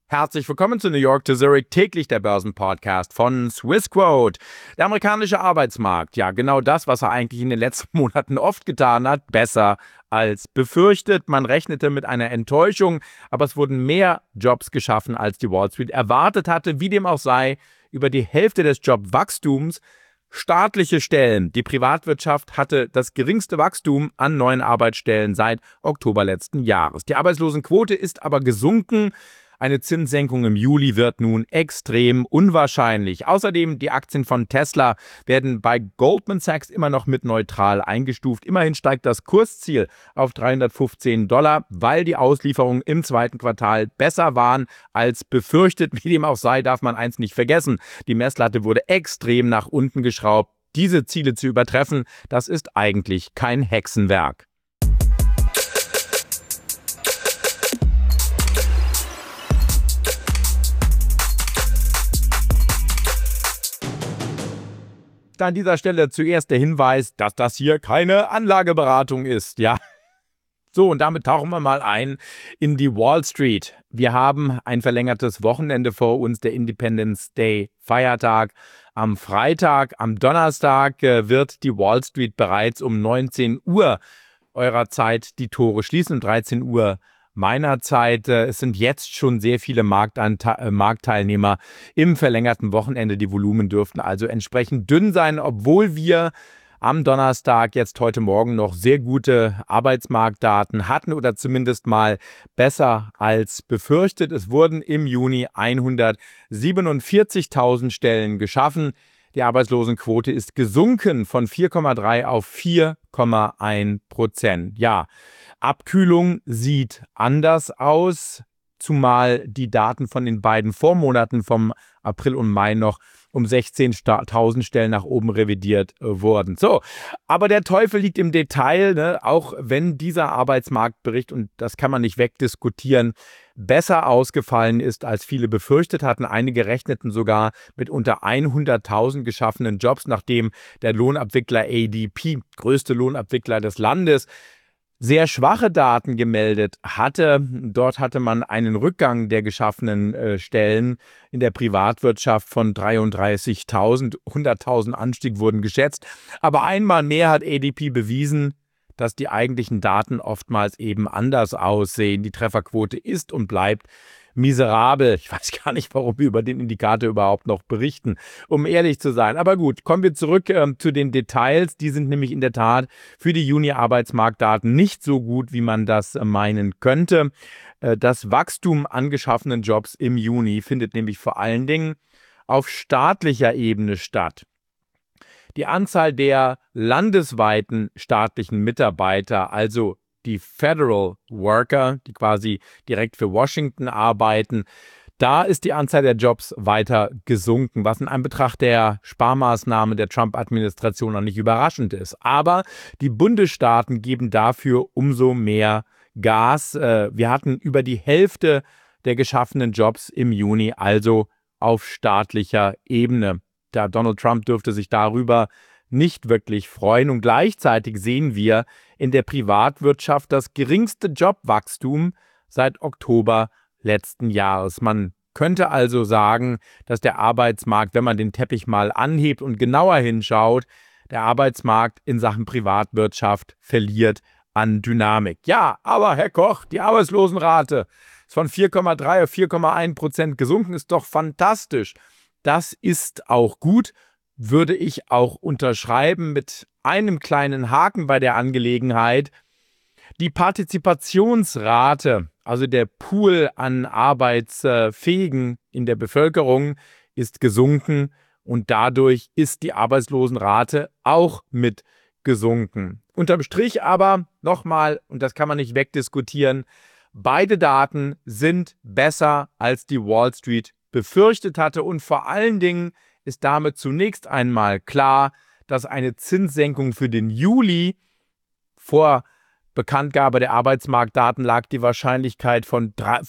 Herzlich willkommen zu New York to Zurich, täglich der Börsenpodcast von Swissquote. Der amerikanische Arbeitsmarkt, ja genau das, was er eigentlich in den letzten Monaten oft getan hat, besser als befürchtet. Man rechnete mit einer Enttäuschung, aber es wurden mehr Jobs geschaffen, als die Wall Street erwartet hatte. Wie dem auch sei, über die Hälfte des Jobwachstums staatliche Stellen. Die Privatwirtschaft hatte das geringste Wachstum an neuen Arbeitsstellen seit Oktober letzten Jahres. Die Arbeitslosenquote ist aber gesunken. Eine Zinssenkung im Juli wird nun extrem unwahrscheinlich. Außerdem die Aktien von Tesla werden bei Goldman Sachs immer noch mit neutral eingestuft. Immerhin steigt das Kursziel auf $315, weil die Auslieferungen im zweiten Quartal besser waren als befürchtet. Wie dem auch sei, darf man eins nicht vergessen. Die Messlatte wurde extrem nach unten geschraubt. Diese Ziele zu übertreffen, das ist eigentlich kein Hexenwerk. An dieser Stelle zuerst der Hinweis, dass das hier keine Anlageberatung ist, ja. So, und damit tauchen wir mal ein in die Wall Street. Wir haben ein verlängertes Wochenende vor uns, der Independence Day Feiertag. Am Freitag, am Donnerstag wird die Wall Street bereits um 19 Uhr eurer Zeit die Tore schließen, um 13 Uhr meiner Zeit. Es sind jetzt schon sehr viele Marktteilnehmer im verlängerten Wochenende. Die Volumen dürften also entsprechend dünn sein, obwohl wir am Donnerstag jetzt heute Morgen noch sehr gute Arbeitsmarktdaten hatten oder zumindest mal besser als befürchtet. Es wurden im Juni 147.000 Stellen geschaffen. Die Arbeitslosenquote ist gesunken von 4,3 auf 4,1%. Ja, Abkühlung sieht anders aus, zumal die Daten von den beiden Vormonaten vom April und Mai noch um 16.000 Stellen nach oben revidiert wurden. So, aber der Teufel liegt im Detail, ne? Auch wenn dieser Arbeitsmarktbericht, und das kann man nicht wegdiskutieren, besser ausgefallen ist, als viele befürchtet hatten. Einige rechneten sogar mit unter 100.000 geschaffenen Jobs, nachdem der Lohnabwickler ADP, größte Lohnabwickler des Landes, sehr schwache Daten gemeldet hatte. Dort hatte man einen Rückgang der geschaffenen Stellen in der Privatwirtschaft von 33.000. 100.000 Anstieg wurden geschätzt. Aber einmal mehr hat ADP bewiesen, dass die eigentlichen Daten oftmals eben anders aussehen. Die Trefferquote ist und bleibt miserabel. Ich weiß gar nicht, warum wir über den Indikator überhaupt noch berichten, um ehrlich zu sein. Aber gut, kommen wir zurück zu den Details. Die sind nämlich in der Tat für die Juni-Arbeitsmarktdaten nicht so gut, wie man das meinen könnte. Das Wachstum an geschaffenen Jobs im Juni findet nämlich vor allen Dingen auf staatlicher Ebene statt. Die Anzahl der landesweiten staatlichen Mitarbeiter, also die Federal Worker, die quasi direkt für Washington arbeiten, da ist die Anzahl der Jobs weiter gesunken, was in Anbetracht der Sparmaßnahmen der Trump-Administration noch nicht überraschend ist. Aber die Bundesstaaten geben dafür umso mehr Gas. Wir hatten über die Hälfte der geschaffenen Jobs im Juni, also auf staatlicher Ebene. Donald Trump dürfte sich darüber nicht wirklich freuen. Und gleichzeitig sehen wir in der Privatwirtschaft das geringste Jobwachstum seit Oktober letzten Jahres. Man könnte also sagen, dass der Arbeitsmarkt, wenn man den Teppich mal anhebt und genauer hinschaut, der Arbeitsmarkt in Sachen Privatwirtschaft verliert an Dynamik. Ja, aber Herr Koch, die Arbeitslosenrate ist von 4,3 auf 4,1% gesunken, ist doch fantastisch. Das ist auch gut, würde ich auch unterschreiben, mit einem kleinen Haken bei der Angelegenheit. Die Partizipationsrate, also der Pool an Arbeitsfähigen in der Bevölkerung, ist gesunken und dadurch ist die Arbeitslosenrate auch mit gesunken. Unterm Strich aber nochmal, und das kann man nicht wegdiskutieren, beide Daten sind besser, als die Wall Street befürchtet hatte, und vor allen Dingen ist damit zunächst einmal klar, dass eine Zinssenkung für den Juli, vor Bekanntgabe der Arbeitsmarktdaten lag die Wahrscheinlichkeit bei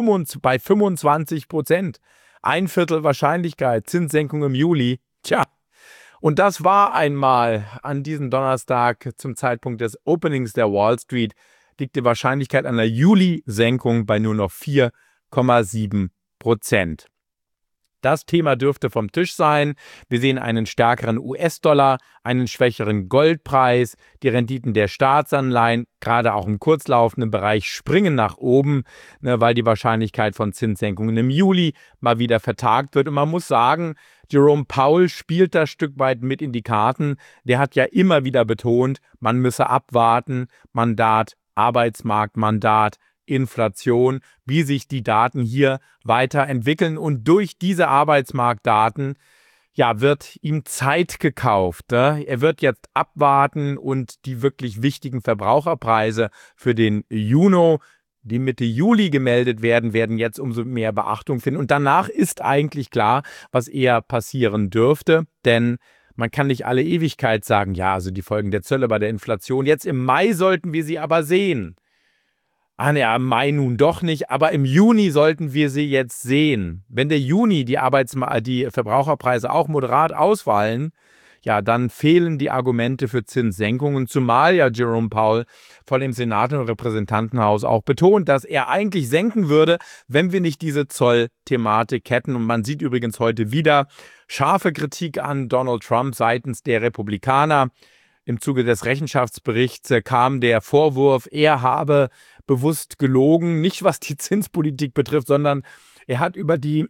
25%. Ein Viertel Wahrscheinlichkeit, Zinssenkung im Juli. Tja, und das war einmal an diesem Donnerstag zum Zeitpunkt des Openings der Wall Street, liegt die Wahrscheinlichkeit einer Juli-Senkung bei nur noch 4,7%. 5%. Das Thema dürfte vom Tisch sein. Wir sehen einen stärkeren US-Dollar, einen schwächeren Goldpreis. Die Renditen der Staatsanleihen, gerade auch im kurzlaufenden Bereich, springen nach oben, weil die Wahrscheinlichkeit von Zinssenkungen im Juli mal wieder vertagt wird. Und man muss sagen, Jerome Powell spielt das Stück weit mit in die Karten. Der hat ja immer wieder betont, man müsse abwarten. Mandat, Arbeitsmarktmandat, Inflation, wie sich die Daten hier weiterentwickeln. Und durch diese Arbeitsmarktdaten wird ihm Zeit gekauft. Er wird jetzt abwarten und die wirklich wichtigen Verbraucherpreise für den Juni, die Mitte Juli gemeldet werden jetzt umso mehr Beachtung finden. Und danach ist eigentlich klar, was eher passieren dürfte, denn man kann nicht alle Ewigkeit sagen, also die Folgen der Zölle bei der Inflation. Jetzt im Mai sollten wir sie aber sehen. Im Mai nun doch nicht, aber im Juni sollten wir sie jetzt sehen. Wenn der Juni die Verbraucherpreise auch moderat ausfallen, dann fehlen die Argumente für Zinssenkungen, zumal Jerome Powell vor dem Senat und Repräsentantenhaus auch betont, dass er eigentlich senken würde, wenn wir nicht diese Zollthematik hätten. Und man sieht übrigens heute wieder scharfe Kritik an Donald Trump seitens der Republikaner. Im Zuge des Rechenschaftsberichts kam der Vorwurf, er habe bewusst gelogen, nicht was die Zinspolitik betrifft, sondern er hat über den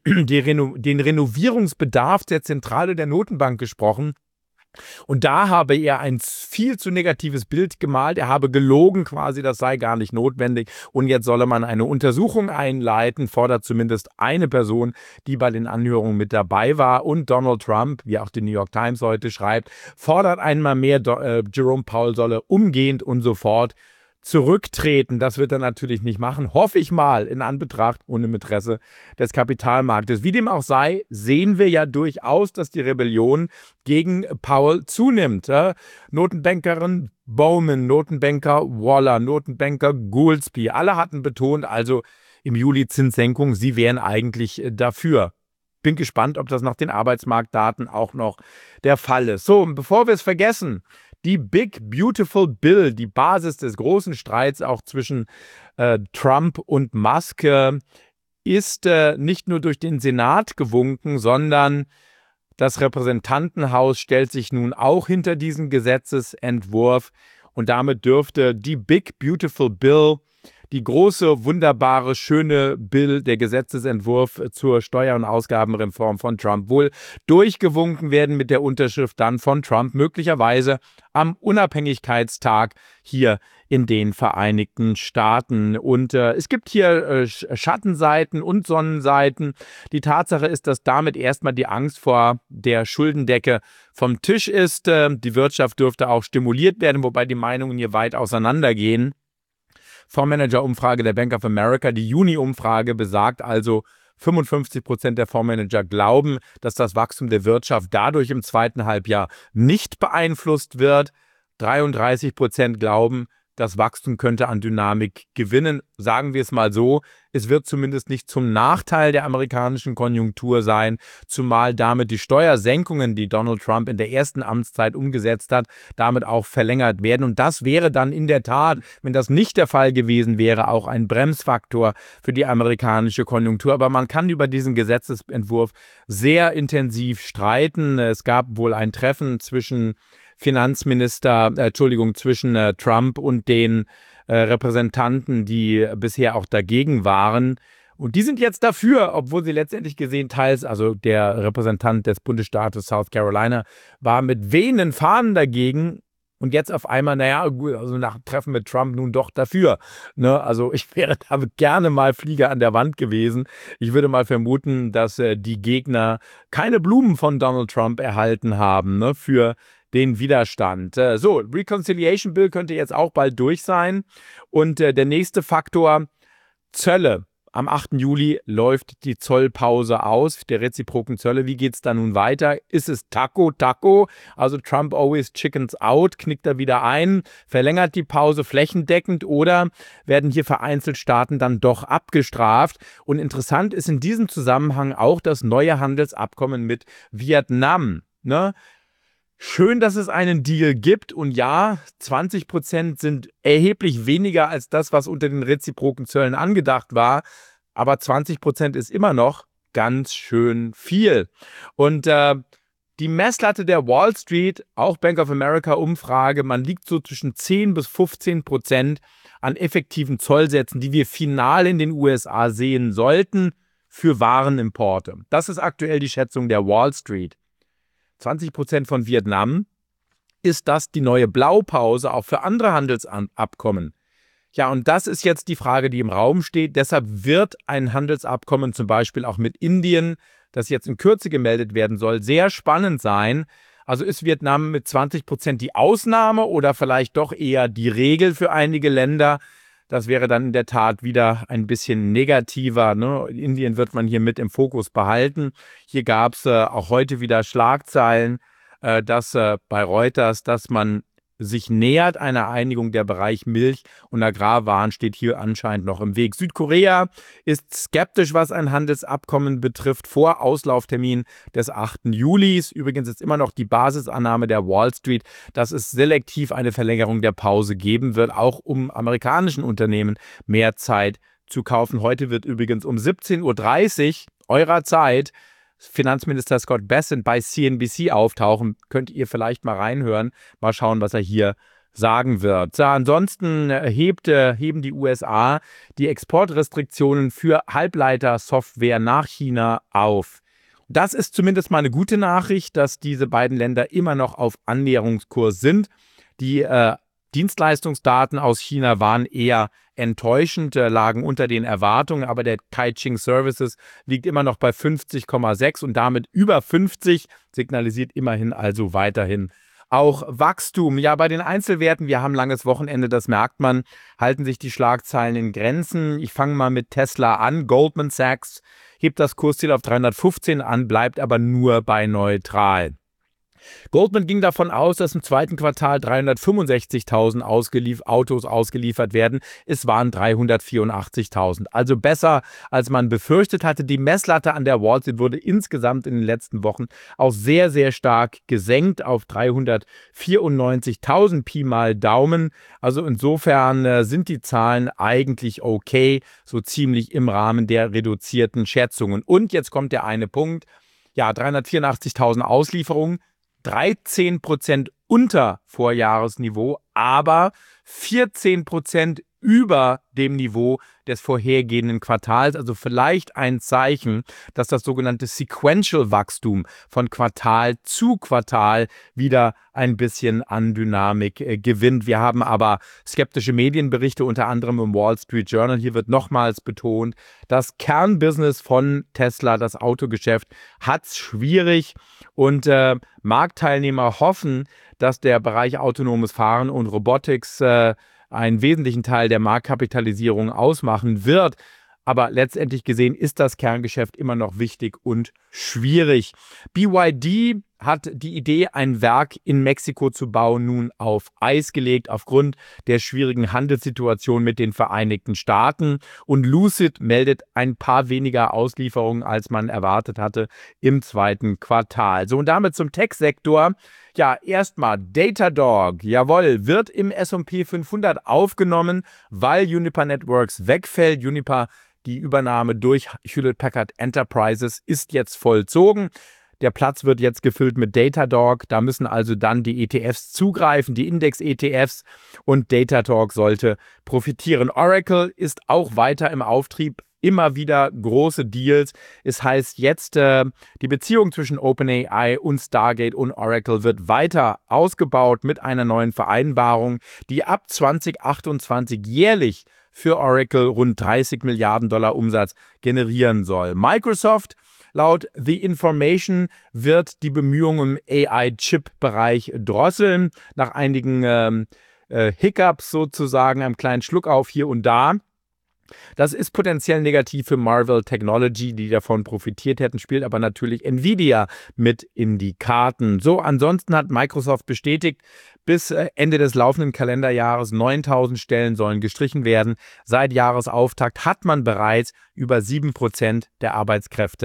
Renovierungsbedarf der Zentrale der Notenbank gesprochen. Und da habe er ein viel zu negatives Bild gemalt. Er habe gelogen quasi, das sei gar nicht notwendig. Und jetzt solle man eine Untersuchung einleiten, fordert zumindest eine Person, die bei den Anhörungen mit dabei war. Und Donald Trump, wie auch die New York Times heute schreibt, fordert einmal mehr, Jerome Powell solle umgehend und sofort zurücktreten. Das wird er natürlich nicht machen, hoffe ich mal, in Anbetracht und im Interesse des Kapitalmarktes. Wie dem auch sei, sehen wir ja durchaus, dass die Rebellion gegen Powell zunimmt. Notenbankerin Bowman, Notenbanker Waller, Notenbanker Goolsbee, alle hatten betont, also im Juli Zinssenkung, sie wären eigentlich dafür. Bin gespannt, ob das nach den Arbeitsmarktdaten auch noch der Fall ist. So, und bevor wir es vergessen, die Big Beautiful Bill, die Basis des großen Streits auch zwischen Trump und Musk, ist nicht nur durch den Senat gewunken, sondern das Repräsentantenhaus stellt sich nun auch hinter diesen Gesetzesentwurf. Und damit dürfte die Big Beautiful Bill, die große, wunderbare, schöne Bill, der Gesetzesentwurf zur Steuer- und Ausgabenreform von Trump, wohl durchgewunken werden mit der Unterschrift dann von Trump, möglicherweise am Unabhängigkeitstag hier in den Vereinigten Staaten. Und es gibt hier Schattenseiten und Sonnenseiten. Die Tatsache ist, dass damit erstmal die Angst vor der Schuldendecke vom Tisch ist. Die Wirtschaft dürfte auch stimuliert werden, wobei die Meinungen hier weit auseinandergehen. Fondsmanager-Umfrage der Bank of America, die Juni-Umfrage besagt also, 55% der Fondsmanager glauben, dass das Wachstum der Wirtschaft dadurch im zweiten Halbjahr nicht beeinflusst wird. 33% glauben, das Wachstum könnte an Dynamik gewinnen. Sagen wir es mal so, es wird zumindest nicht zum Nachteil der amerikanischen Konjunktur sein, zumal damit die Steuersenkungen, die Donald Trump in der ersten Amtszeit umgesetzt hat, damit auch verlängert werden. Und das wäre dann in der Tat, wenn das nicht der Fall gewesen wäre, auch ein Bremsfaktor für die amerikanische Konjunktur. Aber man kann über diesen Gesetzesentwurf sehr intensiv streiten. Es gab wohl ein Treffen zwischen zwischen Trump und den Repräsentanten, die bisher auch dagegen waren. Und die sind jetzt dafür, obwohl sie letztendlich gesehen teils, also der Repräsentant des Bundesstaates South Carolina war mit wehenden Fahnen dagegen. Und jetzt auf einmal, also nach Treffen mit Trump nun doch dafür. Also ich wäre da gerne mal Flieger an der Wand gewesen. Ich würde mal vermuten, dass die Gegner keine Blumen von Donald Trump erhalten haben für den Widerstand. Reconciliation Bill könnte jetzt auch bald durch sein. Und der nächste Faktor, Zölle. Am 8. Juli läuft die Zollpause aus, der reziproken Zölle. Wie geht es da nun weiter? Ist es Taco? Also Trump always chickens out, knickt er wieder ein, verlängert die Pause flächendeckend oder werden hier vereinzelt Staaten dann doch abgestraft? Und interessant ist in diesem Zusammenhang auch das neue Handelsabkommen mit Vietnam. Schön, dass es einen Deal gibt und ja, 20% sind erheblich weniger als das, was unter den reziproken Zöllen angedacht war. aber 20% ist immer noch ganz schön viel. Und die Messlatte der Wall Street, auch Bank of America Umfrage, man liegt so zwischen 10 bis 15% an effektiven Zollsätzen, die wir final in den USA sehen sollten für Warenimporte. Das ist aktuell die Schätzung der Wall Street. 20% von Vietnam. Ist das die neue Blaupause auch für andere Handelsabkommen? Ja, und das ist jetzt die Frage, die im Raum steht. Deshalb wird ein Handelsabkommen zum Beispiel auch mit Indien, das jetzt in Kürze gemeldet werden soll, sehr spannend sein. Also ist Vietnam mit 20% die Ausnahme oder vielleicht doch eher die Regel für einige Länder? Das wäre dann in der Tat wieder ein bisschen negativer, ne? Indien wird man hier mit im Fokus behalten. Hier gab es auch heute wieder Schlagzeilen, dass bei Reuters, dass man sich nähert einer Einigung. Der Bereich Milch und Agrarwaren steht hier anscheinend noch im Weg. Südkorea ist skeptisch, was ein Handelsabkommen betrifft, vor Auslauftermin des 8. Julis. Übrigens ist immer noch die Basisannahme der Wall Street, dass es selektiv eine Verlängerung der Pause geben wird, auch um amerikanischen Unternehmen mehr Zeit zu kaufen. Heute wird übrigens um 17:30 Uhr eurer Zeit Finanzminister Scott Bessent bei CNBC auftauchen. Könnt ihr vielleicht mal reinhören, mal schauen, was er hier sagen wird. So, ansonsten heben die USA die Exportrestriktionen für Halbleitersoftware nach China auf. Das ist zumindest mal eine gute Nachricht, dass diese beiden Länder immer noch auf Annäherungskurs sind. Die Dienstleistungsdaten aus China waren eher enttäuschend, lagen unter den Erwartungen, aber der Caixin Services liegt immer noch bei 50,6 und damit über 50, signalisiert immerhin also weiterhin auch Wachstum. Ja, bei den Einzelwerten, wir haben langes Wochenende, das merkt man, halten sich die Schlagzeilen in Grenzen. Ich fange mal mit Tesla an. Goldman Sachs hebt das Kursziel auf 315 an, bleibt aber nur bei neutral. Goldman ging davon aus, dass im zweiten Quartal 365.000 Autos ausgeliefert werden. Es waren 384.000. Also besser, als man befürchtet hatte. Die Messlatte an der Wall Street wurde insgesamt in den letzten Wochen auch sehr, sehr stark gesenkt auf 394.000 Pi mal Daumen. Also insofern sind die Zahlen eigentlich okay, so ziemlich im Rahmen der reduzierten Schätzungen. Und jetzt kommt der eine Punkt. Ja, 384.000 Auslieferungen. 13% unter Vorjahresniveau, aber 14% über dem Niveau des vorhergehenden Quartals. Also vielleicht ein Zeichen, dass das sogenannte Sequential-Wachstum von Quartal zu Quartal wieder ein bisschen an Dynamik gewinnt. Wir haben aber skeptische Medienberichte, unter anderem im Wall Street Journal. Hier wird nochmals betont, das Kernbusiness von Tesla, das Autogeschäft, hat es schwierig und Marktteilnehmer hoffen, dass der Bereich autonomes Fahren und Robotics einen wesentlichen Teil der Marktkapitalisierung ausmachen wird. Aber letztendlich gesehen ist das Kerngeschäft immer noch wichtig und schwierig. BYD hat die Idee, ein Werk in Mexiko zu bauen, nun auf Eis gelegt aufgrund der schwierigen Handelssituation mit den Vereinigten Staaten. Und Lucid meldet ein paar weniger Auslieferungen, als man erwartet hatte im zweiten Quartal. So, und damit zum Tech-Sektor. Ja, erstmal Datadog, jawohl, wird im S&P 500 aufgenommen, weil Juniper Networks wegfällt. Juniper, die Übernahme durch Hewlett-Packard Enterprises, ist jetzt vollzogen. Der Platz wird jetzt gefüllt mit Datadog. Da müssen also dann die ETFs zugreifen, die Index-ETFs, und Datadog sollte profitieren. Oracle ist auch weiter im Auftrieb. Immer wieder große Deals. Es heißt jetzt, die Beziehung zwischen OpenAI und Stargate und Oracle wird weiter ausgebaut mit einer neuen Vereinbarung, die ab 2028 jährlich für Oracle rund 30 Milliarden Dollar Umsatz generieren soll. Microsoft, laut The Information, wird die Bemühungen im AI-Chip-Bereich drosseln. Nach einigen Hiccups sozusagen, einem kleinen Schluckauf hier und da. Das ist potenziell negativ für Marvell Technology, die davon profitiert hätten, spielt aber natürlich Nvidia mit in die Karten. So, ansonsten hat Microsoft bestätigt, bis Ende des laufenden Kalenderjahres 9.000 Stellen sollen gestrichen werden. Seit Jahresauftakt hat man bereits über 7% der Arbeitskräfte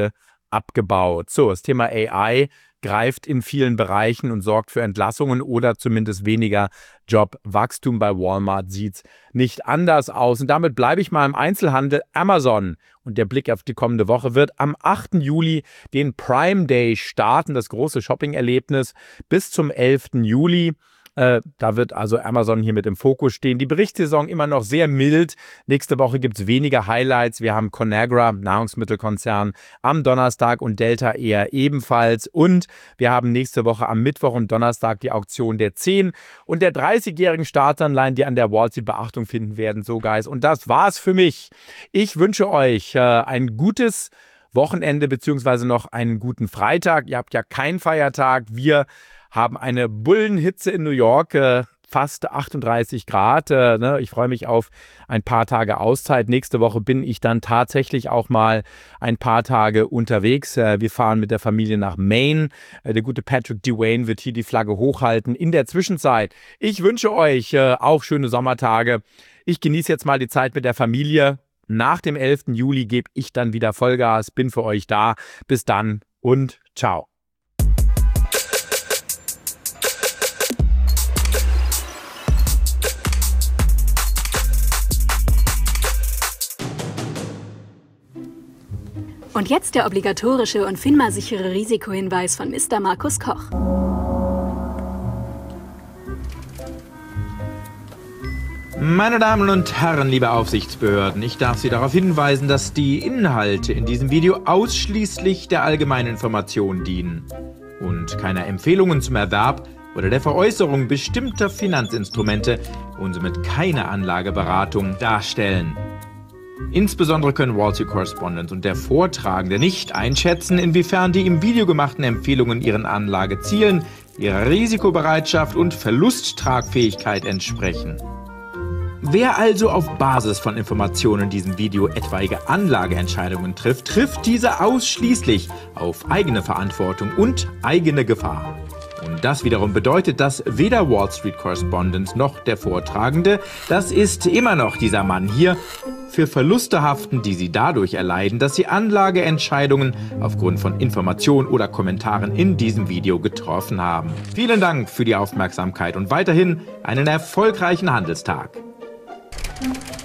abgebaut. So, das Thema AI greift in vielen Bereichen und sorgt für Entlassungen oder zumindest weniger Jobwachstum. Bei Walmart sieht es nicht anders aus. Und damit bleibe ich mal im Einzelhandel. Amazon und der Blick auf die kommende Woche wird am 8. Juli den Prime Day starten, das große Shopping-Erlebnis bis zum 11. Juli. Da wird also Amazon hier mit im Fokus stehen. Die Berichtssaison immer noch sehr mild. Nächste Woche gibt es weniger Highlights. Wir haben Conagra, Nahrungsmittelkonzern, am Donnerstag und Delta eher ebenfalls. Und wir haben nächste Woche am Mittwoch und Donnerstag die Auktion der 10 und der 30-jährigen Staatsanleihen, die an der Wall Street Beachtung finden werden. So, Guys. Und das war's für mich. Ich wünsche euch ein gutes Wochenende beziehungsweise noch einen guten Freitag. Ihr habt ja keinen Feiertag. Wir haben eine Bullenhitze in New York, fast 38 Grad. Ich freue mich auf ein paar Tage Auszeit. Nächste Woche bin ich dann tatsächlich auch mal ein paar Tage unterwegs. Wir fahren mit der Familie nach Maine. Der gute Patrick Dewayne wird hier die Flagge hochhalten. In der Zwischenzeit, ich wünsche euch auch schöne Sommertage. Ich genieße jetzt mal die Zeit mit der Familie. Nach dem 11. Juli gebe ich dann wieder Vollgas, bin für euch da. Bis dann und ciao. Und jetzt der obligatorische und FINMA-sichere Risikohinweis von Mr. Markus Koch. Meine Damen und Herren, liebe Aufsichtsbehörden, ich darf Sie darauf hinweisen, dass die Inhalte in diesem Video ausschließlich der allgemeinen Information dienen und keine Empfehlungen zum Erwerb oder der Veräußerung bestimmter Finanzinstrumente und somit keine Anlageberatung darstellen. Insbesondere können Wall Street Correspondent und der Vortragende nicht einschätzen, inwiefern die im Video gemachten Empfehlungen ihren Anlagezielen, ihrer Risikobereitschaft und Verlusttragfähigkeit entsprechen. Wer also auf Basis von Informationen in diesem Video etwaige Anlageentscheidungen trifft, trifft diese ausschließlich auf eigene Verantwortung und eigene Gefahr. Und das wiederum bedeutet, dass weder Wall Street Correspondent noch der Vortragende, das ist immer noch dieser Mann hier, für Verluste haften, die sie dadurch erleiden, dass sie Anlageentscheidungen aufgrund von Informationen oder Kommentaren in diesem Video getroffen haben. Vielen Dank für die Aufmerksamkeit und weiterhin einen erfolgreichen Handelstag.